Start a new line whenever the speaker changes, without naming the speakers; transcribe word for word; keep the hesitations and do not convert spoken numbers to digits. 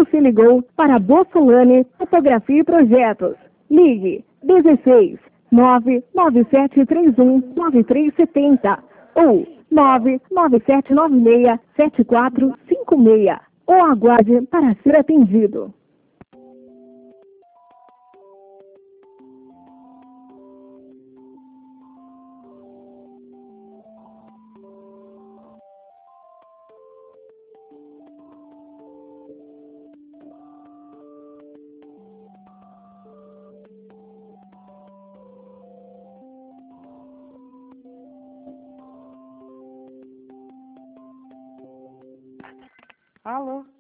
Você ligou para Bossolani Fotografia e Projetos. Ligue dezesseis, nove nove sete três um, nove três sete zero ou nove nove sete nove seis, sete quatro cinco seis ou aguarde para ser atendido.
Alô?